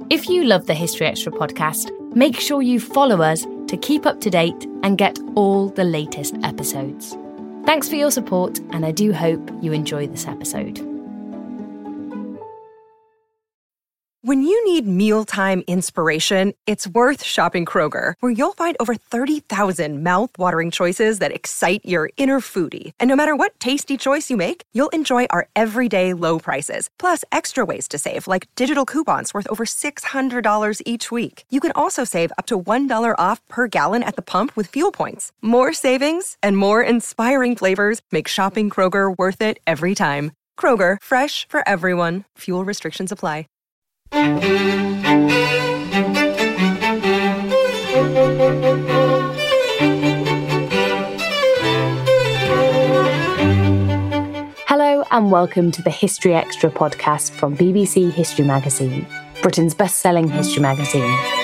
If you love the History Extra podcast, make sure you follow us to keep up to date and get all the latest episodes. Thanks for your support, and I do hope you enjoy this episode. When you need mealtime inspiration, it's worth shopping Kroger, where you'll find over 30,000 mouth-watering choices that excite your inner foodie. And no matter what tasty choice you make, you'll enjoy our everyday low prices, plus extra ways to save, like digital coupons worth over $600 each week. You can also save up to $1 off per gallon at the pump with fuel points. More savings and more inspiring flavors make shopping Kroger worth it every time. Kroger, fresh for everyone. Fuel restrictions apply. Hello and welcome to the History Extra podcast from BBC History Magazine, Britain's best-selling history magazine.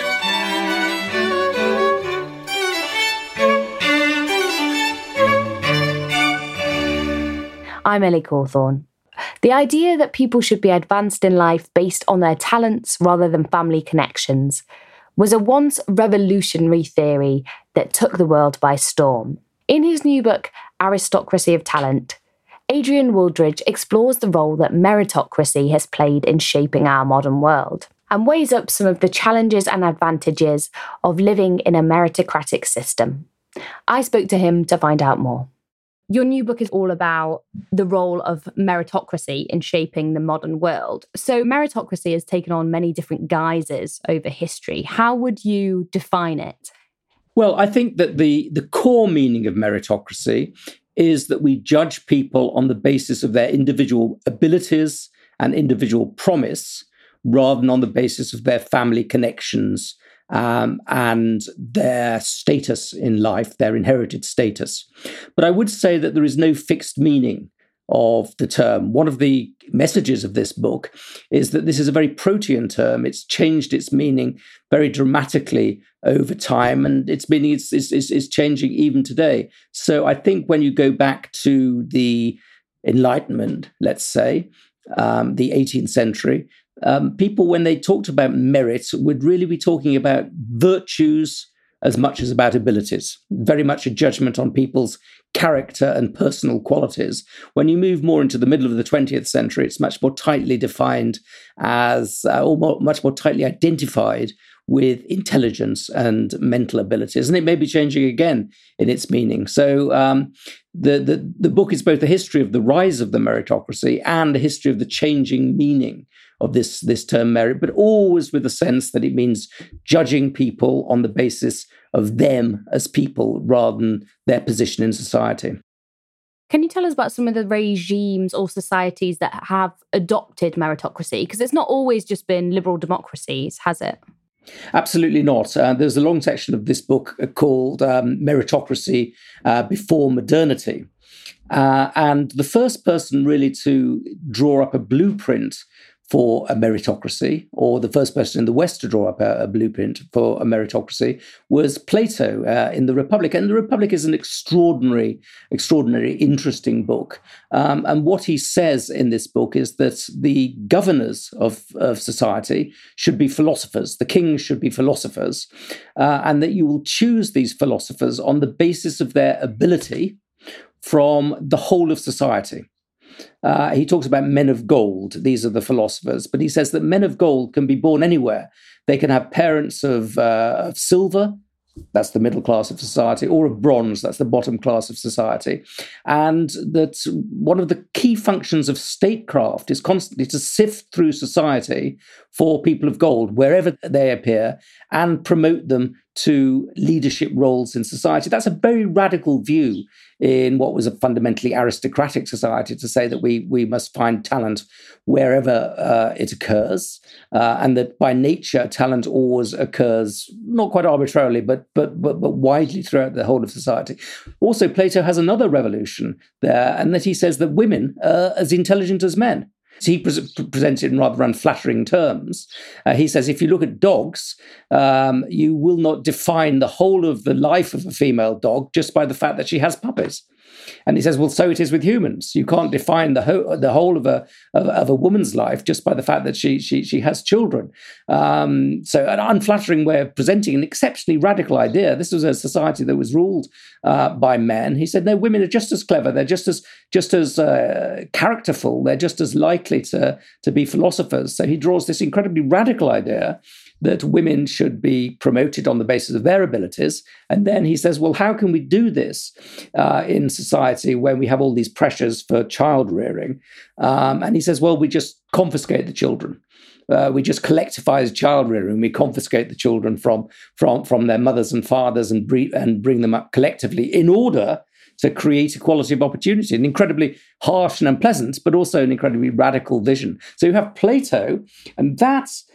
I'm Ellie Cawthorne. The idea that people should be advanced in life based on their talents rather than family connections was a once revolutionary theory that took the world by storm. In his new book, Aristocracy of Talent, Adrian Wooldridge explores the role that meritocracy has played in shaping our modern world and weighs up some of the challenges and advantages of living in a meritocratic system. I spoke to him to find out more. Your new book is all about the role of meritocracy in shaping the modern world. So meritocracy has taken on many different guises over history. How would you define it? Well, I think that the core meaning of meritocracy is that we judge people on the basis of their individual abilities and individual promise, rather than on the basis of their family connections and their status in life, their inherited status. But I would say that there is no fixed meaning of the term. One of the messages of this book is that this is a very protean term. It's changed its meaning very dramatically over time, and its meaning is changing even today. So I think when you go back to the Enlightenment, let's say, the 18th century, people, when they talked about merit, would really be talking about virtues as much as about abilities, very much a judgment on people's character and personal qualities. When you move more into the middle of the 20th century, it's much more tightly defined as, much more tightly identified with intelligence and mental abilities. And it may be changing again in its meaning. So the book is both a history of the rise of the meritocracy and a history of the changing meaning of this term merit, but always with the sense that it means judging people on the basis of them as people rather than their position in society. Can you tell us about some of the regimes or societies that have adopted meritocracy? Because it's not always just been liberal democracies, has it? Absolutely not. There's a long section of this book called Meritocracy Before Modernity. And the first person really to draw up a blueprint for a meritocracy, or the first person in the West to draw up a blueprint for a meritocracy, was Plato in The Republic. And The Republic is an extraordinary, interesting book. And what he says in this book is that the governors of society should be philosophers. The kings should be philosophers, and that you will choose these philosophers on the basis of their ability from the whole of society. He talks about men of gold. These are the philosophers. But he says that men of gold can be born anywhere. They can have parents of silver, that's the middle class of society, or of bronze, that's the bottom class of society. And that one of the key functions of statecraft is constantly to sift through society for people of gold, wherever they appear, and promote them to leadership roles in society. That's a very radical view in what was a fundamentally aristocratic society, to say that we must find talent wherever it occurs, and that by nature talent always occurs not quite arbitrarily, but widely throughout the whole of society. Also, Plato has another revolution there, and that he says that women are as intelligent as men. So he presents it in rather unflattering terms. He says, if you look at dogs, you will not define the whole of the life of a female dog just by the fact that she has puppies. And he says, well, so it is with humans. You can't define the whole of a woman's life just by the fact that she has children. So an unflattering way of presenting an exceptionally radical idea. This was a society that was ruled by men. He said, no, women are just as clever. They're just as characterful. They're just as likely to be philosophers. So he draws this incredibly radical idea that women should be promoted on the basis of their abilities. And then he says, well, how can we do this in society when we have all these pressures for child rearing? And he says, well, we just confiscate the children. We just collectivize child rearing. We confiscate the children from their mothers and fathers and bring them up collectively in order to create equality of opportunity. An incredibly harsh and unpleasant, but also an incredibly radical vision. So you have Plato, and that's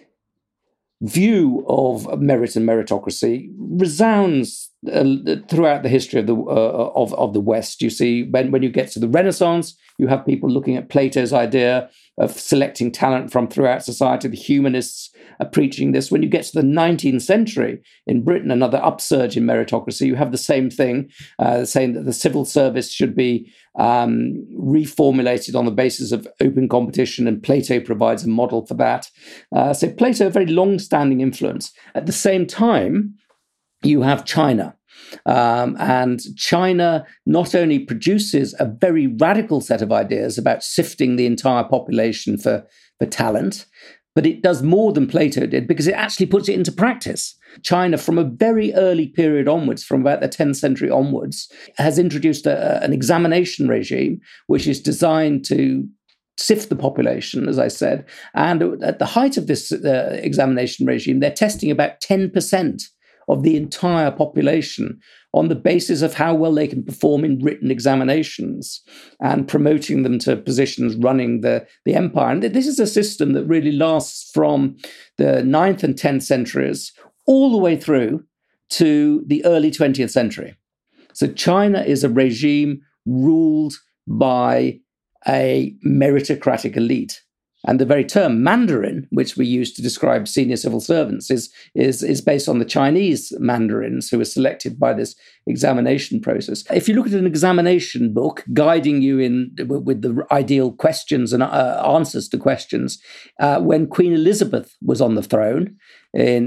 view of merit and meritocracy resounds throughout the history of the West. You see, when you get to the Renaissance, you have people looking at Plato's idea of selecting talent from throughout society. The humanists are preaching this. When you get to the 19th century in Britain, another upsurge in meritocracy, you have the same thing, saying that the civil service should be reformulated on the basis of open competition, and Plato provides a model for that. So Plato, a very long-standing influence. At the same time, you have China. And China not only produces a very radical set of ideas about sifting the entire population for talent, but it does more than Plato did because it actually puts it into practice. China, from a very early period onwards, from about the 10th century onwards, has introduced an examination regime which is designed to sift the population, as I said. And at the height of this examination regime, they're testing about 10% of the entire population on the basis of how well they can perform in written examinations and promoting them to positions running the empire. And this is a system that really lasts from the 9th and 10th centuries all the way through to the early 20th century. So China is a regime ruled by a meritocratic elite. And the very term Mandarin, which we use to describe senior civil servants, is based on the Chinese mandarins who are selected by this examination process. If you look at an examination book guiding you with the ideal questions and answers to questions, when Queen Elizabeth was on the throne in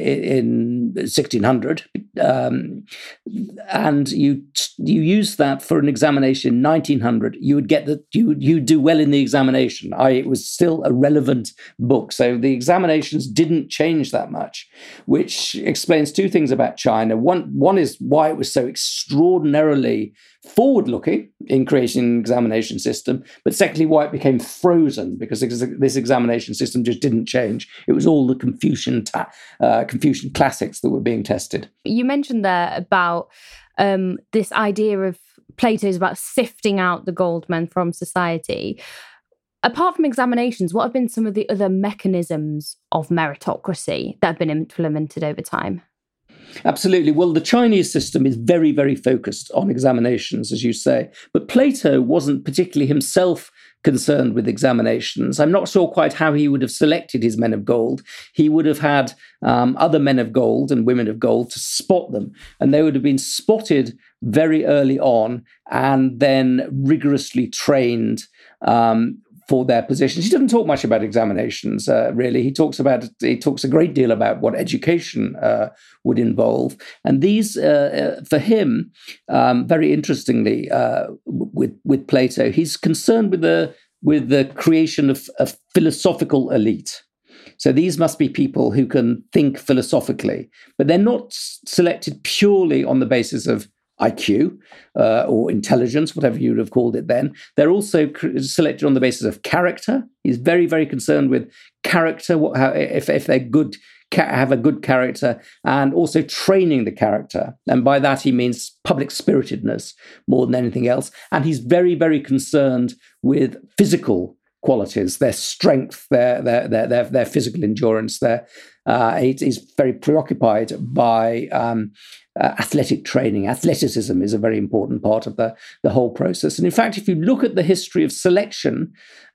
1600, and you use that for an examination in 1900, you would get that you do well in the examination. It was still a relevant book. So the examinations didn't change that much, which explains two things about China. One is why it was so extraordinarily forward-looking in creating an examination system, but secondly, why it became frozen, because this examination system just didn't change. It was all the Confucian classics that were being tested. You mentioned there about this idea of Plato's about sifting out the gold men from society. Apart from examinations, what have been some of the other mechanisms of meritocracy that have been implemented over time? Absolutely. Well, the Chinese system is very, very focused on examinations, as you say. But Plato wasn't particularly himself concerned with examinations. I'm not sure quite how he would have selected his men of gold. He would have had other men of gold and women of gold to spot them. And they would have been spotted very early on and then rigorously trained for their positions. He doesn't talk much about examinations, really. He talks a great deal about what education would involve. And these, for him, very interestingly, with Plato, he's concerned with the creation of a philosophical elite. So these must be people who can think philosophically, but they're not selected purely on the basis of IQ or intelligence, whatever you would have called it then. They're also selected on the basis of character. He's very, very concerned with character, if they're good, have a good character, and also training the character. And by that, he means public spiritedness more than anything else. And he's very, very concerned with physical qualities, their strength, their physical endurance. He's very preoccupied by athletic training. Athleticism is a very important part of the whole process. And in fact, if you look at the history of selection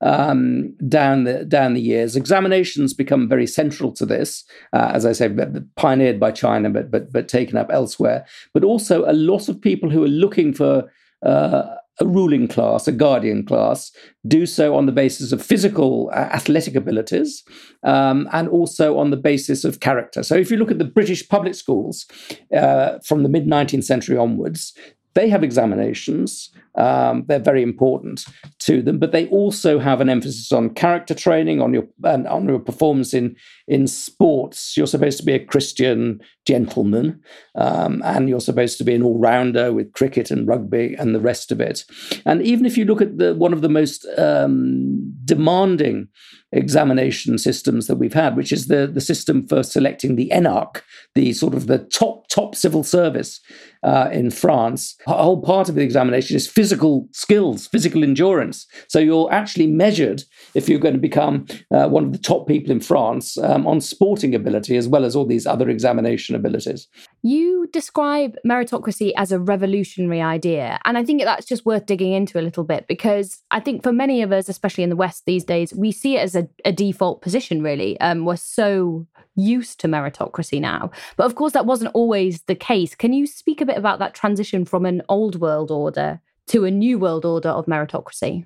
down the years, examinations become very central to this. As I say, pioneered by China, but taken up elsewhere. But also a lot of people who are looking for a ruling class, a guardian class, do so on the basis of physical athletic abilities and also on the basis of character. So if you look at the British public schools from the mid-19th century onwards, they have examinations. They're very important to them, but they also have an emphasis on character training, on your performance in sports. You're supposed to be a Christian gentleman, and you're supposed to be an all-rounder with cricket and rugby and the rest of it. And even if you look at one of the most demanding examination systems that we've had, which is the system for selecting the ENARC, the sort of the top civil service in France, a whole part of the examination is physical skills, physical endurance. So you're actually measured, if you're going to become one of the top people in France, on sporting ability as well as all these other examination abilities. You describe meritocracy as a revolutionary idea, and I think that's just worth digging into a little bit, because I think for many of us, especially in the West these days, we see it as a default position, really. We're so used to meritocracy now. But of course, that wasn't always the case. Can you speak a bit about that transition from an old world order to a new world order of meritocracy?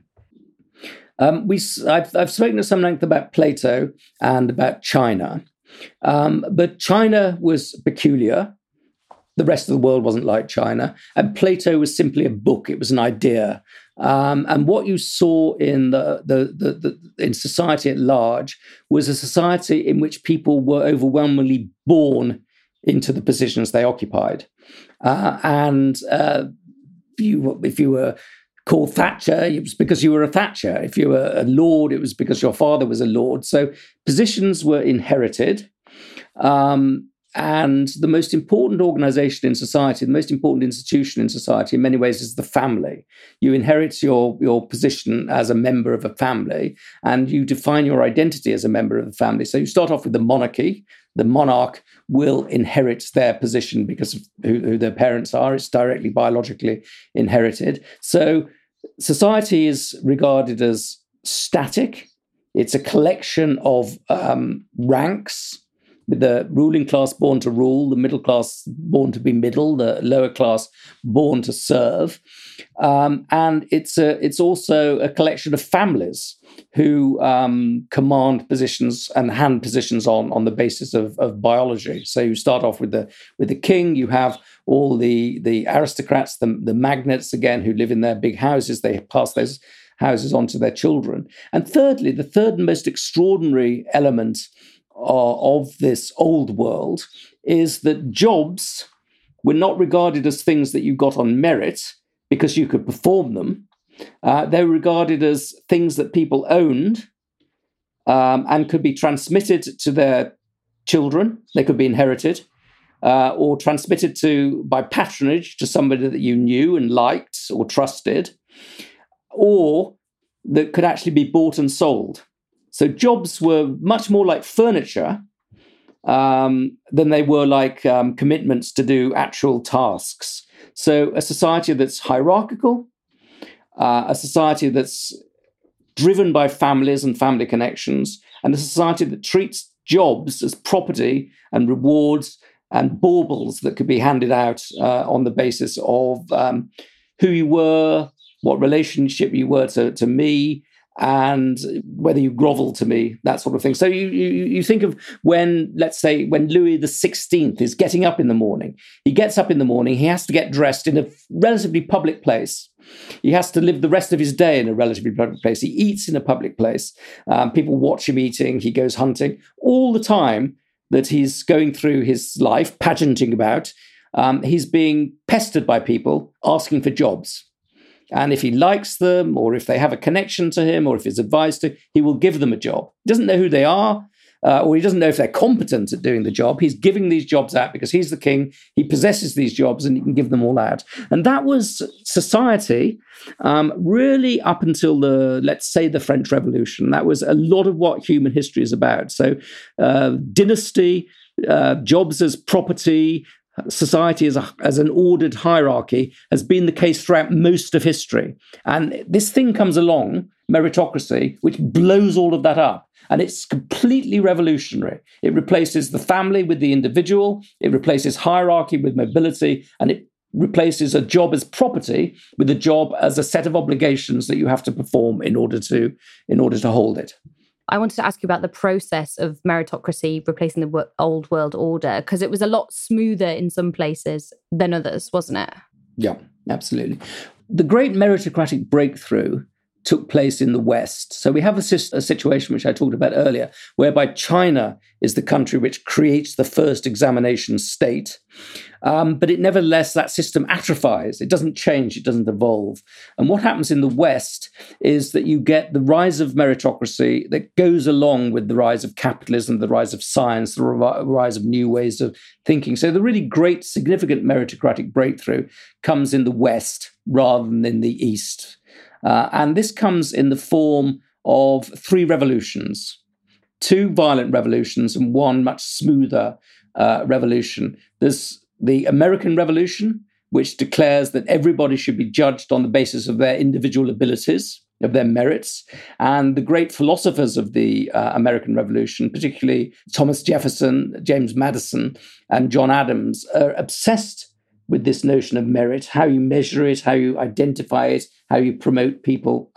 I've spoken at some length about Plato and about China. But China was peculiar. The rest of the world wasn't like China. And Plato was simply a book. It was an idea. And what you saw in in society at large was a society in which people were overwhelmingly born into the positions they occupied. If you were called Thatcher, it was because you were a Thatcher. If you were a lord, it was because your father was a lord. So positions were inherited. And the most important organization in society, the most important institution in society in many ways is the family. You inherit your position as a member of a family, and you define your identity as a member of the family. So you start off with the monarchy. The monarch will inherit their position because of who their parents are. It's directly biologically inherited. So society is regarded as static. It's a collection of ranks, with the ruling class born to rule, the middle class born to be middle, the lower class born to serve. And it's also a collection of families who command positions and hand positions on the basis of biology. So you start off with the king. You have all the aristocrats, the magnates, again, who live in their big houses. They pass those houses on to their children. And thirdly, the third and most extraordinary element of this old world is that jobs were not regarded as things that you got on merit because you could perform them. They were regarded as things that people owned and could be transmitted to their children. They could be inherited or transmitted by patronage to somebody that you knew and liked or trusted, or that could actually be bought and sold. So jobs were much more like furniture than they were like commitments to do actual tasks. So a society that's hierarchical, a society that's driven by families and family connections, and a society that treats jobs as property and rewards and baubles that could be handed out on the basis of who you were, what relationship you were to me, and whether you grovel to me, that sort of thing. So you think of when Louis XVI is getting up in the morning. He gets up in the morning, he has to get dressed in a relatively public place. He has to live the rest of his day in a relatively public place. He eats in a public place. People watch him eating. He goes hunting. All the time that he's going through his life, pageanting about, he's being pestered by people asking for jobs. And if he likes them, or if they have a connection to him, or if he's advised to, he will give them a job. He doesn't know who they are, or he doesn't know if they're competent at doing the job. He's giving these jobs out because he's the king. He possesses these jobs and he can give them all out. And that was society really up until let's say the French Revolution. That was a lot of what human history is about. So dynasty, jobs as property, society as an ordered hierarchy has been the case throughout most of history. And this thing comes along, meritocracy, which blows all of that up. And it's completely revolutionary. It replaces the family with the individual. It replaces hierarchy with mobility. And it replaces a job as property with a job as a set of obligations that you have to perform in order to hold it. I wanted to ask you about the process of meritocracy replacing the old world order, because it was a lot smoother in some places than others, wasn't it? Yeah, absolutely. The great meritocratic breakthrough took place in the West. So we have a situation which I talked about earlier, whereby China is the country which creates the first examination state. But it nevertheless, that system atrophies. It doesn't change. It doesn't evolve. And what happens in the West is that you get the rise of meritocracy that goes along with the rise of capitalism, the rise of science, the rise of new ways of thinking. So the really great, significant meritocratic breakthrough comes in the West rather than in the East. And this comes in the form of 3 revolutions, 2 violent revolutions and 1 much smoother revolution. There's the American Revolution, which declares that everybody should be judged on the basis of their individual abilities, of their merits. And the great philosophers of the American Revolution, particularly Thomas Jefferson, James Madison, and John Adams, are obsessed with this notion of merit, how you measure it, how you identify it, how you promote people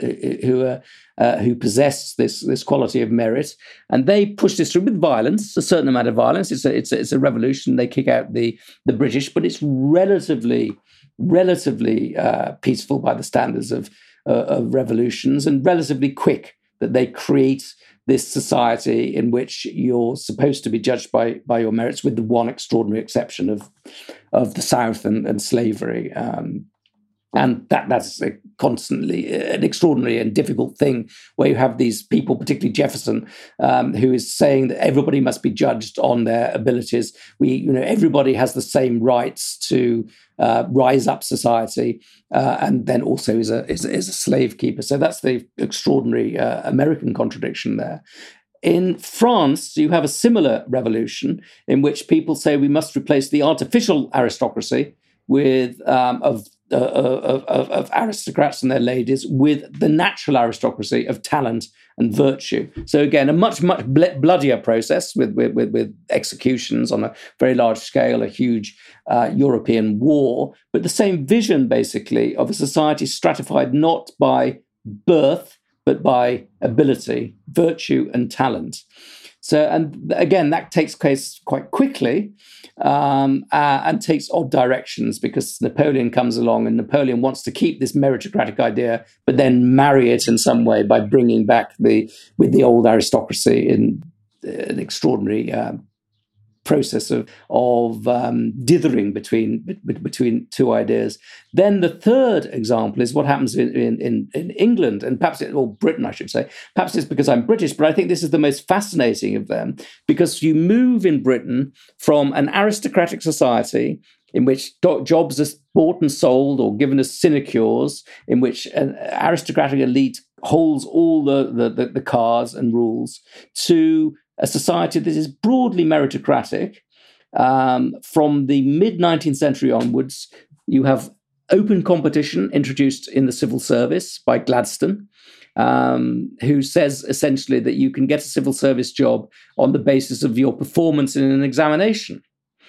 who possess this quality of merit. And they push this through with violence, a certain amount of violence. It's a revolution. They kick out the British, but it's relatively peaceful by the standards of revolutions, and relatively quick, that they create this society in which you're supposed to be judged by your merits, with the one extraordinary exception of the South and slavery. And that's constantly an extraordinary and difficult thing, where you have these people, particularly Jefferson, who is saying that everybody must be judged on their abilities. Everybody has the same rights to rise up society, and then also is a slave keeper. So that's the extraordinary American contradiction there. In France, you have a similar revolution in which people say we must replace the artificial aristocracy of aristocrats and their ladies with the natural aristocracy of talent and virtue. So again, a much bloodier process with executions on a very large scale, a huge European war, but the same vision basically of a society stratified not by birth but by ability, virtue, and talent. So, and again, that takes place quite quickly and takes odd directions, because Napoleon comes along, and Napoleon wants to keep this meritocratic idea, but then marry it in some way by bringing back with the old aristocracy in an extraordinary process of dithering between 2 ideas. Then the third example is what happens in England, and or Britain, I should say. Perhaps it's because I'm British, but I think this is the most fascinating of them, because you move in Britain from an aristocratic society in which jobs are bought and sold or given as sinecures, in which an aristocratic elite holds all the cards and rules, to a society that is broadly meritocratic. From the mid-19th century onwards, you have open competition introduced in the civil service by Gladstone, who says essentially that you can get a civil service job on the basis of your performance in an examination.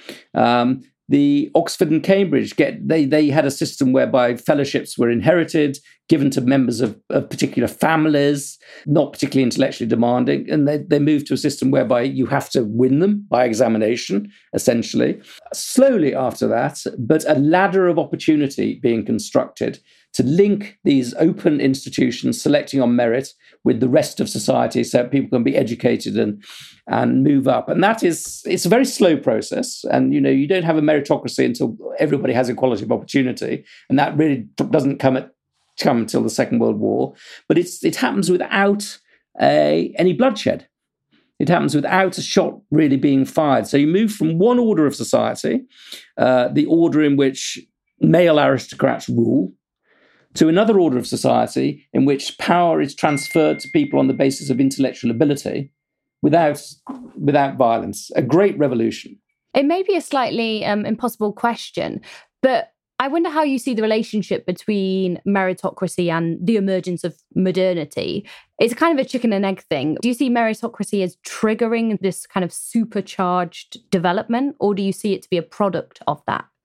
The Oxford and Cambridge they had a system whereby fellowships were inherited, given to members of particular families, not particularly intellectually demanding, and they moved to a system whereby you have to win them by examination, essentially. Slowly after that, but a ladder of opportunity being constructed to link these open institutions selecting on merit with the rest of society, so people can be educated and move up. And it's a very slow process. And, you don't have a meritocracy until everybody has equality of opportunity. And that really doesn't come until the Second World War. But it happens without any bloodshed. It happens without a shot really being fired. So you move from one order of society, the order in which male aristocrats rule, to another order of society in which power is transferred to people on the basis of intellectual ability without violence. A great revolution. It may be a slightly impossible question, but I wonder how you see the relationship between meritocracy and the emergence of modernity. It's kind of a chicken and egg thing. Do you see meritocracy as triggering this kind of supercharged development, or do you see it to be a product of that?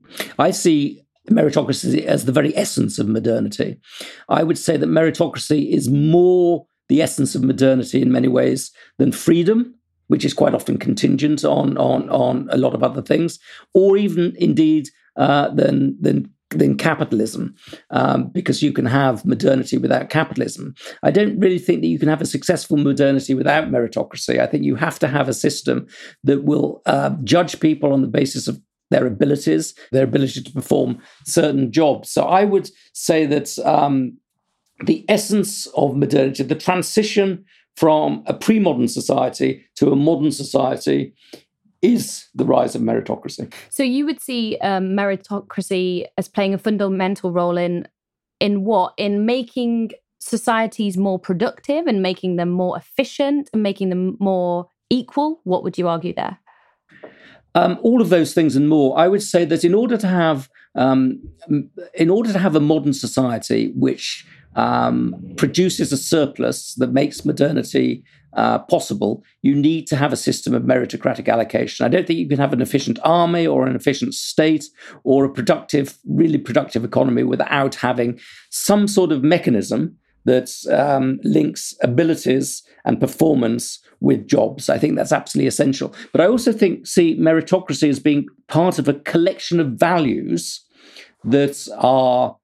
I see meritocracy as the very essence of modernity. I would say that meritocracy is more the essence of modernity in many ways than freedom, which is quite often contingent on a lot of other things, or even indeed than capitalism, because you can have modernity without capitalism. I don't really think that you can have a successful modernity without meritocracy. I think you have to have a system that will judge people on the basis of their abilities, their ability to perform certain jobs. So I would say that the essence of modernity, the transition from a pre-modern society to a modern society, is the rise of meritocracy. So you would see meritocracy as playing a fundamental role in what? In making societies more productive and making them more efficient and making them more equal? What would you argue there? All of those things and more. I would say that in order to have a modern society which produces a surplus that makes modernity possible, you need to have a system of meritocratic allocation. I don't think you can have an efficient army or an efficient state or a really productive economy without having some sort of mechanism that links abilities and performance with jobs. I think that's absolutely essential. But I also see meritocracy as being part of a collection of values that are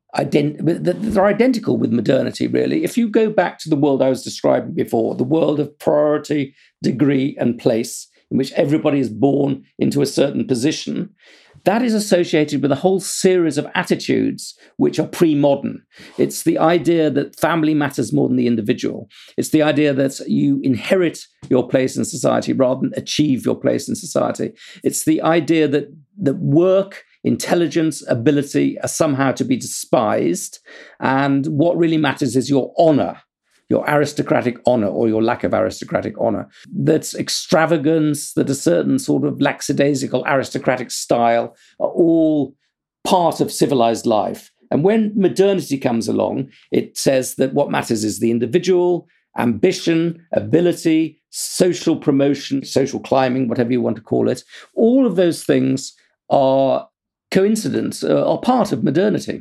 identical with modernity, really. If you go back to the world I was describing before, the world of priority, degree, and place, in which everybody is born into a certain position, that is associated with a whole series of attitudes which are pre-modern. It's the idea that family matters more than the individual. It's the idea that you inherit your place in society rather than achieve your place in society. It's the idea that work, intelligence, ability are somehow to be despised, and what really matters is your honor, your aristocratic honor or your lack of aristocratic honor. That's extravagance, that a certain sort of lackadaisical aristocratic style are all part of civilized life. And when modernity comes along, it says that what matters is the individual, ambition, ability, social promotion, social climbing, whatever you want to call it. All of those things are coincidence, are part of modernity.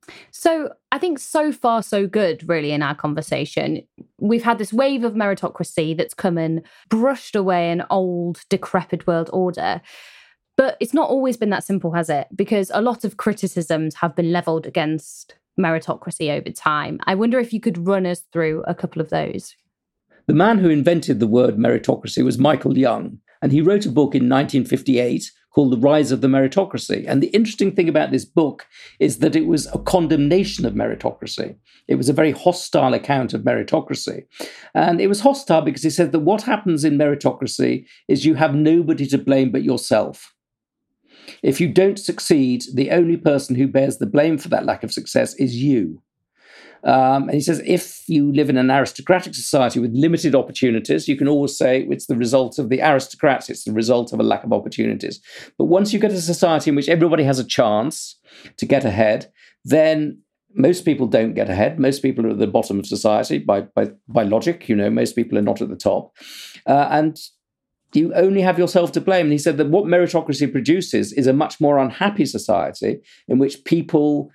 So I think so far so good, really, in our conversation. We've had this wave of meritocracy that's come and brushed away an old, decrepit world order. But it's not always been that simple, has it? Because a lot of criticisms have been levelled against meritocracy over time. I wonder if you could run us through a couple of those. The man who invented the word meritocracy was Michael Young, and he wrote a book in 1958 called The Rise of the Meritocracy. And the interesting thing about this book is that it was a condemnation of meritocracy. It was a very hostile account of meritocracy. And it was hostile because he said that what happens in meritocracy is you have nobody to blame but yourself. If you don't succeed, the only person who bears the blame for that lack of success is you. And he says, if you live in an aristocratic society with limited opportunities, you can always say it's the result of the aristocrats, it's the result of a lack of opportunities. But once you get a society in which everybody has a chance to get ahead, then most people don't get ahead. Most people are at the bottom of society by logic. Most people are not at the top. And you only have yourself to blame. And he said that what meritocracy produces is a much more unhappy society in which people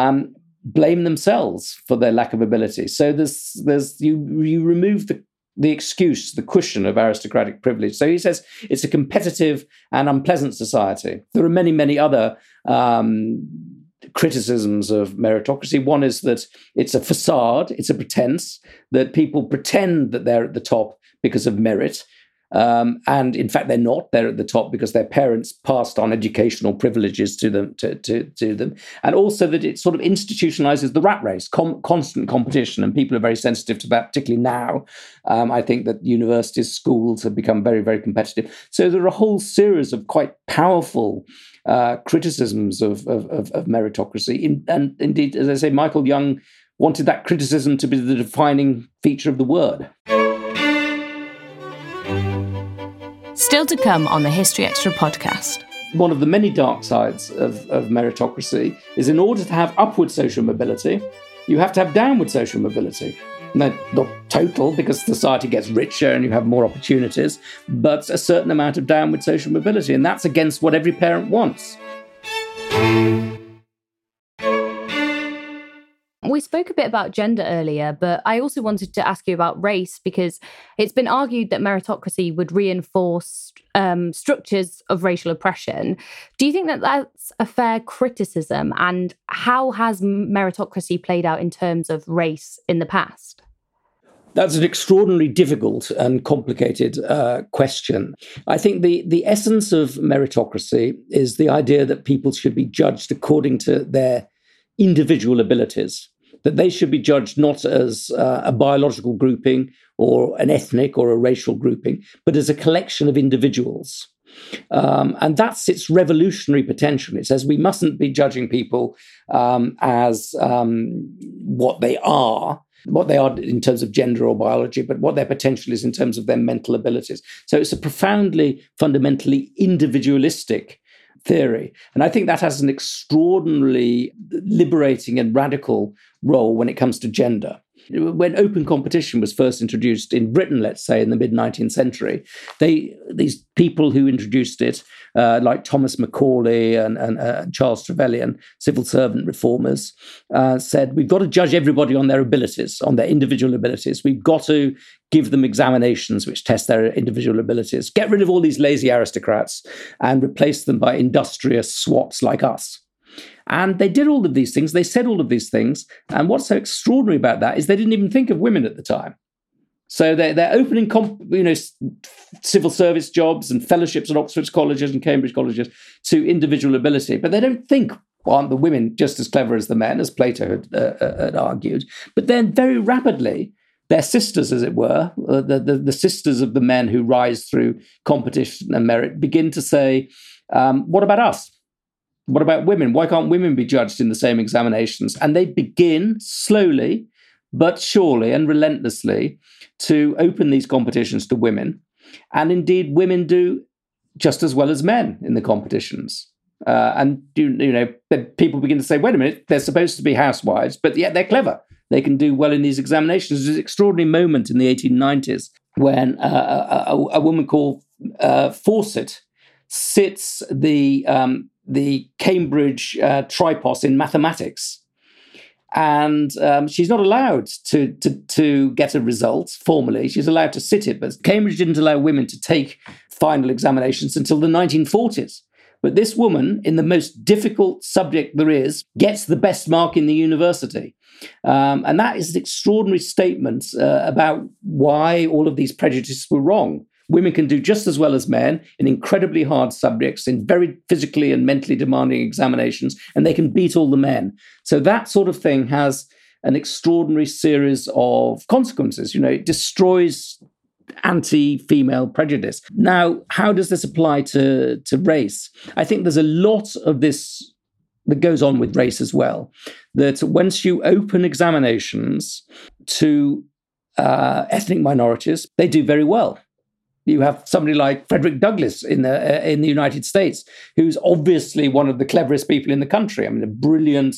blame themselves for their lack of ability. So you remove the excuse, the cushion of aristocratic privilege. So he says it's a competitive and unpleasant society. There are many, many other criticisms of meritocracy. One is that it's a facade, it's a pretense, that people pretend that they're at the top because of merit. And in fact, they're not. They're at the top because their parents passed on educational privileges to them. To them, and also that it sort of institutionalizes the rat race, constant competition, and people are very sensitive to that, particularly now. I think that universities, schools have become very, very competitive. So there are a whole series of quite powerful criticisms of meritocracy. And indeed, as I say, Michael Young wanted that criticism to be the defining feature of the word. Still to come on the History Extra podcast. One of the many dark sides of meritocracy is in order to have upward social mobility, you have to have downward social mobility. Not total, because society gets richer and you have more opportunities, but a certain amount of downward social mobility. And that's against what every parent wants. We spoke a bit about gender earlier, but I also wanted to ask you about race because it's been argued that meritocracy would reinforce structures of racial oppression. Do you think that that's a fair criticism? And how has meritocracy played out in terms of race in the past? That's an extraordinarily difficult and complicated question. I think the essence of meritocracy is the idea that people should be judged according to their individual abilities, that they should be judged not as a biological grouping or an ethnic or a racial grouping, but as a collection of individuals. And that's its revolutionary potential. It says we mustn't be judging people as what they are in terms of gender or biology, but what their potential is in terms of their mental abilities. So it's a profoundly, fundamentally individualistic theory. And I think that has an extraordinarily liberating and radical role when it comes to gender. When open competition was first introduced in Britain, let's say in the mid-19th century, these people who introduced it, like Thomas Macaulay and Charles Trevelyan, civil servant reformers, said, we've got to judge everybody on their abilities, on their individual abilities. We've got to give them examinations which test their individual abilities. Get rid of all these lazy aristocrats and replace them by industrious swats like us. And they did all of these things. They said all of these things. And what's so extraordinary about that is they didn't even think of women at the time. So they're opening civil service jobs and fellowships at Oxford colleges and Cambridge colleges to individual ability. But they don't think, well, aren't the women just as clever as the men, as Plato had argued? But then very rapidly, their sisters, as it were, the sisters of the men who rise through competition and merit, begin to say, what about us? What about women? Why can't women be judged in the same examinations? And they begin slowly, but surely and relentlessly to open these competitions to women. And indeed, women do just as well as men in the competitions. And people begin to say, wait a minute, they're supposed to be housewives, but yet they're clever. They can do well in these examinations. There's an extraordinary moment in the 1890s when a woman called Fawcett sits the Cambridge tripos in mathematics. And she's not allowed to get a result formally. She's allowed to sit it, but Cambridge didn't allow women to take final examinations until the 1940s. But this woman, in the most difficult subject there is, gets the best mark in the university. And that is an extraordinary statement about why all of these prejudices were wrong. Women can do just as well as men in incredibly hard subjects, in very physically and mentally demanding examinations, and they can beat all the men. So that sort of thing has an extraordinary series of consequences. It destroys anti-female prejudice. Now, how does this apply to race? I think there's a lot of this that goes on with race as well, that once you open examinations to ethnic minorities, they do very well. You have somebody like Frederick Douglass in the United States, who's obviously one of the cleverest people in the country. I mean, a brilliant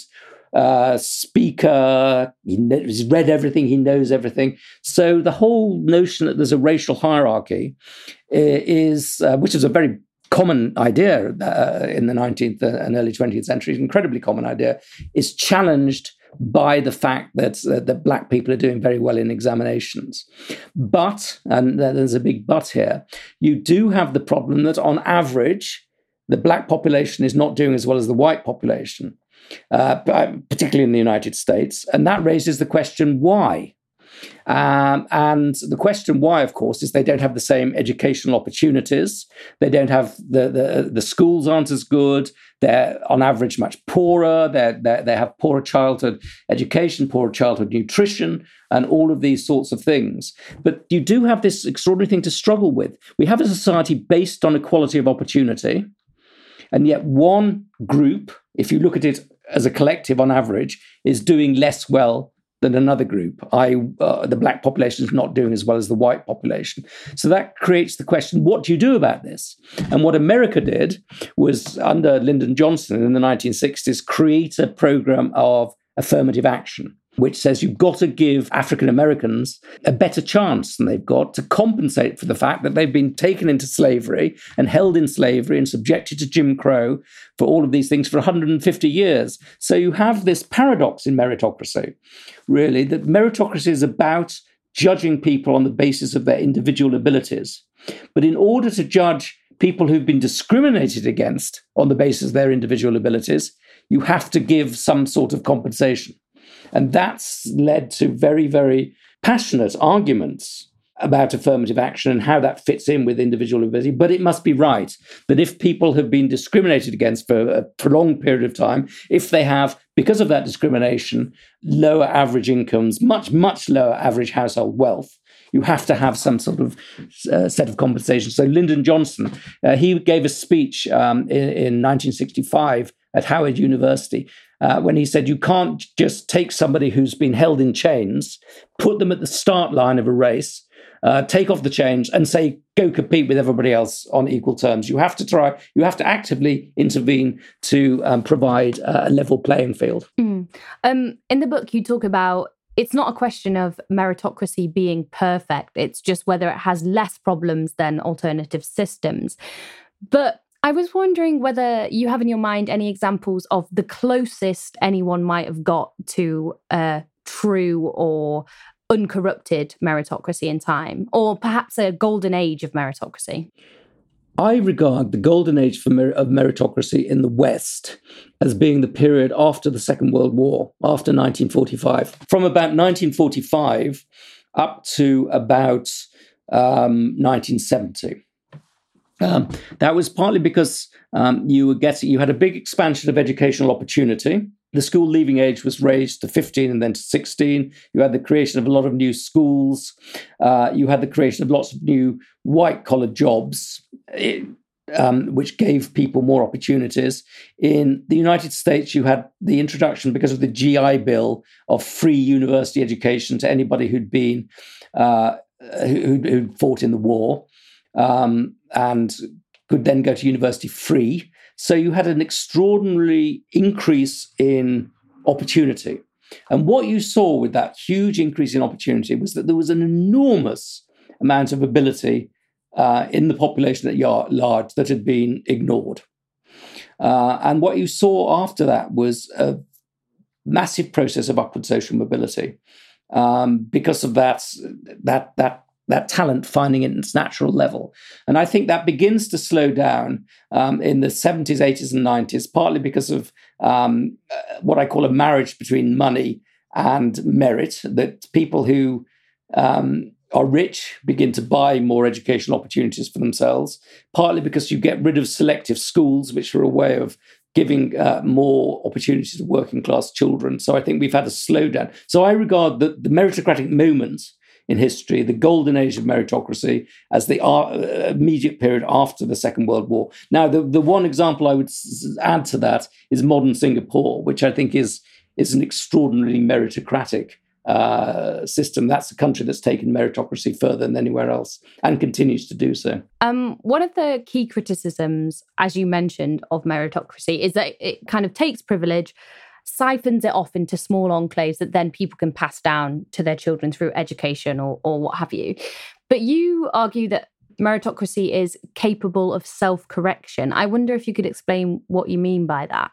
speaker. He's read everything. He knows everything. So the whole notion that there's a racial hierarchy is, which is a very common idea in the 19th and early 20th century, an incredibly common idea, is challenged by the fact that black people are doing very well in examinations. But, and there's a big but here, you do have the problem that on average, the black population is not doing as well as the white population, particularly in the United States. And that raises the question, why? And the question why, of course, is they don't have the same educational opportunities. They don't have the schools aren't as good. They're on average much poorer. They have poorer childhood education, poorer childhood nutrition, and all of these sorts of things. But you do have this extraordinary thing to struggle with. We have a society based on equality of opportunity, and yet one group, if you look at it as a collective on average, is doing less well than another group. The black population is not doing as well as the white population. So that creates the question, what do you do about this? And what America did was, under Lyndon Johnson in the 1960s, create a program of affirmative action. which says you've got to give African Americans a better chance than they've got to compensate for the fact that they've been taken into slavery and held in slavery and subjected to Jim Crow for all of these things for 150 years. So you have this paradox in meritocracy, really, that meritocracy is about judging people on the basis of their individual abilities. But in order to judge people who've been discriminated against on the basis of their individual abilities, you have to give some sort of compensation. And that's led to very, very passionate arguments about affirmative action and how that fits in with individual ability. But it must be right that if people have been discriminated against for a prolonged period of time, if they have, because of that discrimination, lower average incomes, much, much lower average household wealth, you have to have some sort of set of compensation. So Lyndon Johnson, he gave a speech in 1965 at Howard University when he said, you can't just take somebody who's been held in chains, put them at the start line of a race, take off the chains and say, go compete with everybody else on equal terms. You have to actively intervene to provide a level playing field. In the book, you talk about it's not a question of meritocracy being perfect. It's just whether it has less problems than alternative systems. But I was wondering whether you have in your mind any examples of the closest anyone might have got to a true or uncorrupted meritocracy in time, or perhaps a golden age of meritocracy. I regard the golden age of meritocracy in the West as being the period after the Second World War, after 1945. From about 1945 up to about 1970. That was partly because you had a big expansion of educational opportunity. The school leaving age was raised to 15 and then to 16. You had the creation of a lot of new schools. You had the creation of lots of new white-collar jobs, which gave people more opportunities. In the United States, you had the introduction, because of the GI Bill, of free university education to anybody who'd been who'd fought in the war, and could then go to university free. So you had an extraordinary increase in opportunity. And what you saw with that huge increase in opportunity was that there was an enormous amount of ability in the population at large that had been ignored. And what you saw after that was a massive process of upward social mobility because of that talent finding its natural level. And I think that begins to slow down in the 70s, 80s, and 90s, partly because of what I call a marriage between money and merit, that people who are rich begin to buy more educational opportunities for themselves, partly because you get rid of selective schools, which are a way of giving more opportunities to working class children. So I think we've had a slowdown. So I regard the meritocratic moment in history, the golden age of meritocracy, as the immediate period after the Second World War. Now, the one example I would add to that is modern Singapore, which I think is an extraordinarily meritocratic system. That's a country that's taken meritocracy further than anywhere else and continues to do so. One of the key criticisms, as you mentioned, of meritocracy is that it kind of takes privilege, siphons it off into small enclaves that then people can pass down to their children through education or what have you. But you argue that meritocracy is capable of self-correction. I wonder if you could explain what you mean by that.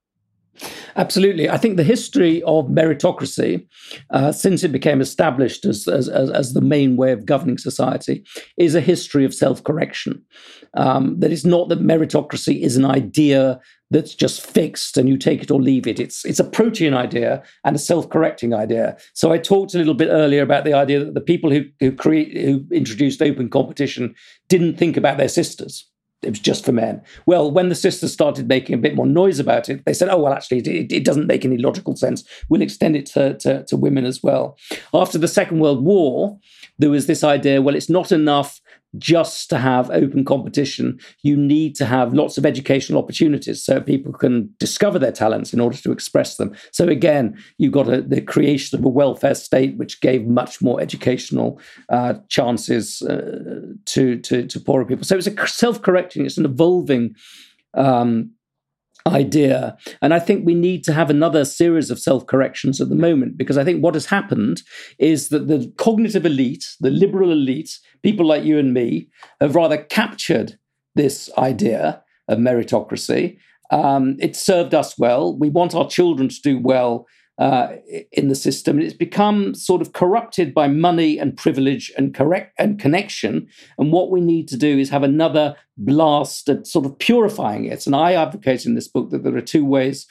Absolutely. I think the history of meritocracy, since it became established as the main way of governing society, is a history of self-correction. That it's not that meritocracy is an idea that's just fixed and you take it or leave it. It's a protean idea and a self-correcting idea. So I talked a little bit earlier about the idea that the people who introduced open competition didn't think about their sisters. It was just for men. Well, when the sisters started making a bit more noise about it, they said, oh, well, actually, it doesn't make any logical sense. We'll extend it to women as well. After the Second World War, there was this idea, well, it's not enough just to have open competition. You need to have lots of educational opportunities so people can discover their talents in order to express them. So again, you got the creation of a welfare state, which gave much more educational chances to poorer people. So it's a self-correcting, it's an evolving idea. And I think we need to have another series of self-corrections at the moment, because I think what has happened is that the cognitive elite, the liberal elite, people like you and me, have rather captured this idea of meritocracy. It served us well. We want our children to do well in the system. It's become sort of corrupted by money and privilege and connection. And what we need to do is have another blast at sort of purifying it. And I advocate in this book that there are two ways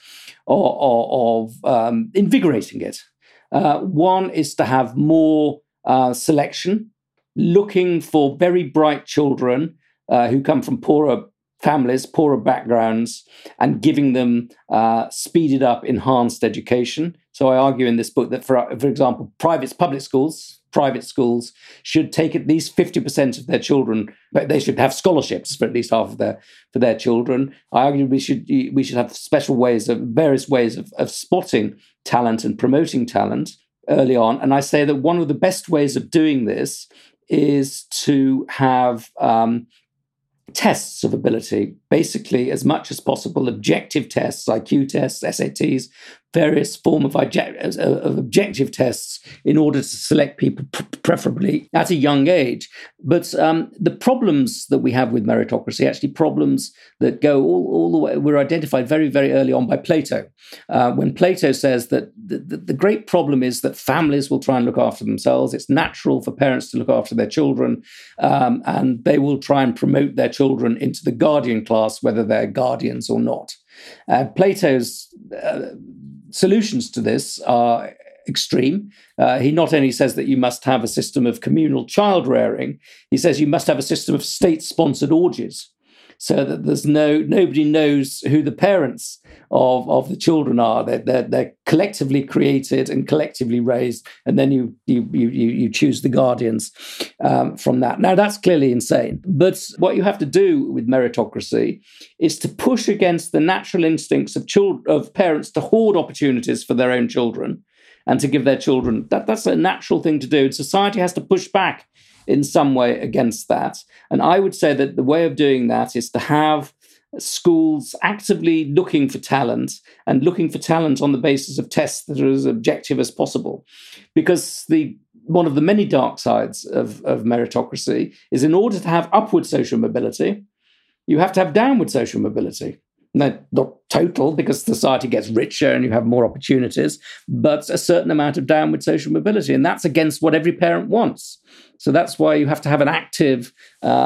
of invigorating it. One is to have more selection, looking for very bright children who come from poorer families, poorer backgrounds, and giving them speeded up, enhanced education. So I argue in this book that, for example, public schools should take at least 50% of their children, but they should have scholarships for at least half of their children. I argue we should have various ways of spotting talent and promoting talent early on. And I say that one of the best ways of doing this is to have tests of ability, basically as much as possible, objective tests, IQ tests, SATs, various form of objective tests in order to select people preferably at a young age. But the problems that we have with meritocracy, actually problems that go all the way, were identified very, very early on by Plato. When Plato says that the great problem is that families will try and look after themselves. It's natural for parents to look after their children, and they will try and promote their children into the guardian class, whether they're guardians or not. Plato's solutions to this are extreme. He not only says that you must have a system of communal child rearing, he says you must have a system of state-sponsored orgies, so that nobody knows who the parents of the children are. They're collectively created and collectively raised, and then you choose the guardians from that. Now, that's clearly insane. But what you have to do with meritocracy is to push against the natural instincts of parents to hoard opportunities for their own children and to give their children. That's a natural thing to do. And society has to push back in some way against that. And I would say that the way of doing that is to have schools actively looking for talent, and looking for talent on the basis of tests that are as objective as possible. Because one of the many dark sides of meritocracy is, in order to have upward social mobility, you have to have downward social mobility. No, not total, because society gets richer and you have more opportunities, but a certain amount of downward social mobility. And that's against what every parent wants. So that's why you have to have an active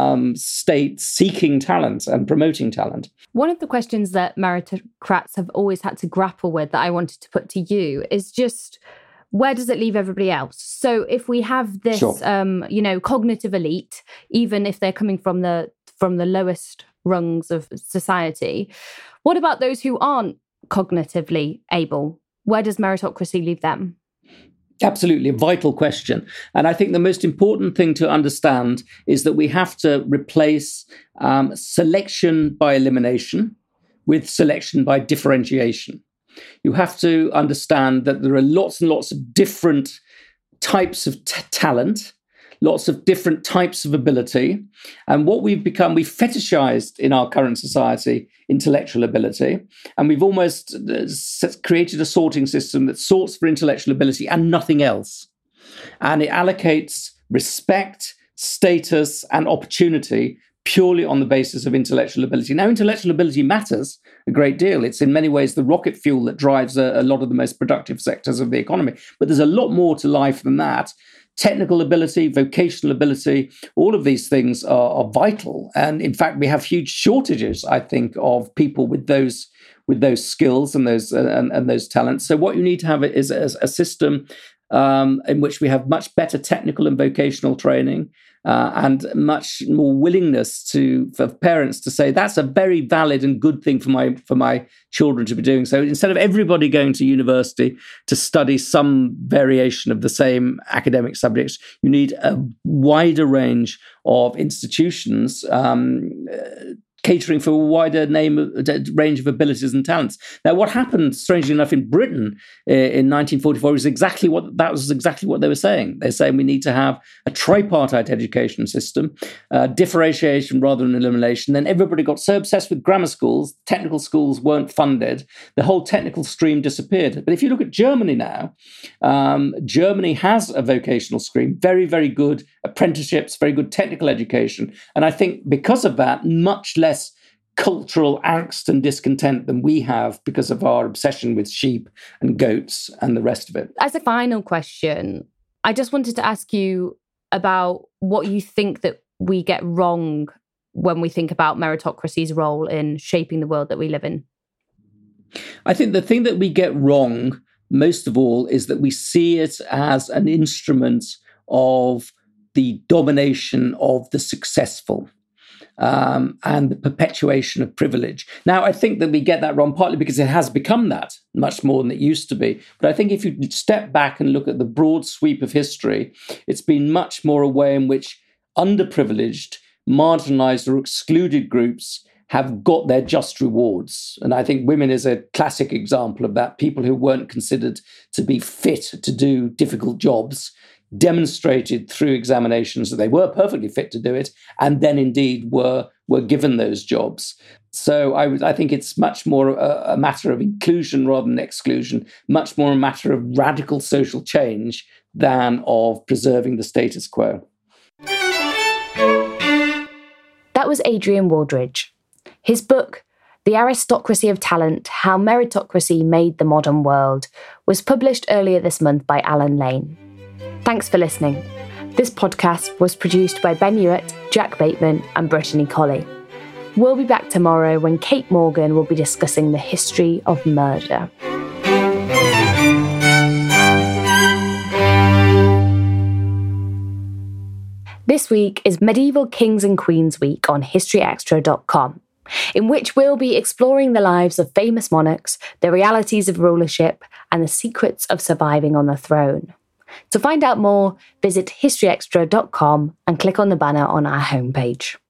state seeking talent and promoting talent. One of the questions that meritocrats have always had to grapple with, that I wanted to put to you, is just, where does it leave everybody else? So if we have this, Sure. Cognitive elite, even if they're coming from the lowest rungs of society, what about those who aren't cognitively able? Where does meritocracy leave them? Absolutely, a vital question. And I think the most important thing to understand is that we have to replace selection by elimination with selection by differentiation. You have to understand that there are lots and lots of different types of talent, lots of different types of ability. And what we've fetishized in our current society intellectual ability. And we've almost created a sorting system that sorts for intellectual ability and nothing else. And it allocates respect, status, and opportunity purely on the basis of intellectual ability. Now, intellectual ability matters a great deal. It's in many ways the rocket fuel that drives a lot of the most productive sectors of the economy. But there's a lot more to life than that. Technical ability, vocational ability, all of these things are vital. And in fact, we have huge shortages, I think, of people with those skills and those talents. So what you need to have is a system in which we have much better technical and vocational training, and much more willingness for parents to say, that's a very valid and good thing for my children to be doing. So instead of everybody going to university to study some variation of the same academic subjects, you need a wider range of institutions catering for a wider range of abilities and talents. Now, what happened, strangely enough, in Britain in 1944 was exactly what they were saying. They're saying we need to have a tripartite education system, differentiation rather than elimination. Then everybody got so obsessed with grammar schools, technical schools weren't funded, the whole technical stream disappeared. But if you look at Germany now, Germany has a vocational stream, very, very good apprenticeships, very good technical education. And I think because of that, much less cultural angst and discontent than we have because of our obsession with sheep and goats and the rest of it. As a final question, I just wanted to ask you about what you think that we get wrong when we think about meritocracy's role in shaping the world that we live in. I think the thing that we get wrong most of all is that we see it as an instrument of the domination of the successful. And the perpetuation of privilege. Now, I think that we get that wrong, partly because it has become that much more than it used to be. But I think if you step back and look at the broad sweep of history, it's been much more a way in which underprivileged, marginalized or excluded groups have got their just rewards. And I think women is a classic example of that. People who weren't considered to be fit to do difficult jobs demonstrated through examinations that they were perfectly fit to do it, and then indeed were given those jobs. So I think it's much more a matter of inclusion rather than exclusion, much more a matter of radical social change than of preserving the status quo. That was Adrian Wooldridge. His book, The Aristocracy of Talent, How Meritocracy Made the Modern World, was published earlier this month by Alan Lane. Thanks for listening. This podcast was produced by Ben Hewitt, Jack Bateman and Brittany Colley. We'll be back tomorrow when Kate Morgan will be discussing the history of murder. This week is Medieval Kings and Queens Week on historyextra.com, in which we'll be exploring the lives of famous monarchs, the realities of rulership, and the secrets of surviving on the throne. To find out more, visit historyextra.com and click on the banner on our homepage.